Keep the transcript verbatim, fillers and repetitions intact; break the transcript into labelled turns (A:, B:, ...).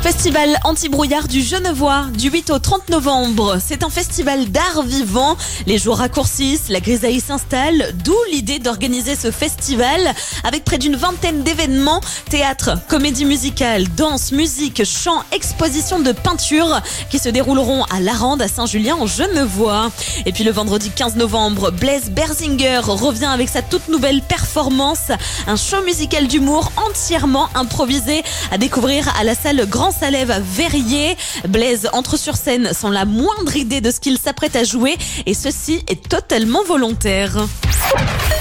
A: Festival anti-brouillard du Genevois du huit au trente novembre. C'est un festival d'art vivant. Les jours raccourcissent, la grisaille s'installe, d'où l'idée d'organiser ce festival avec près d'une vingtaine d'événements, théâtre, comédie musicale, danse, musique, chant, exposition de peinture qui se dérouleront à Larande, à Saint-Julien en Genevois. Et puis le vendredi quinze novembre, Blaise Berzinger revient avec sa toute nouvelle performance, un show musical d'humour entièrement improvisé à découvrir à la salle Grand Salève à Verrier. Blaise entre sur scène sans la moindre idée de ce qu'il s'apprête à jouer et ceci est totalement volontaire.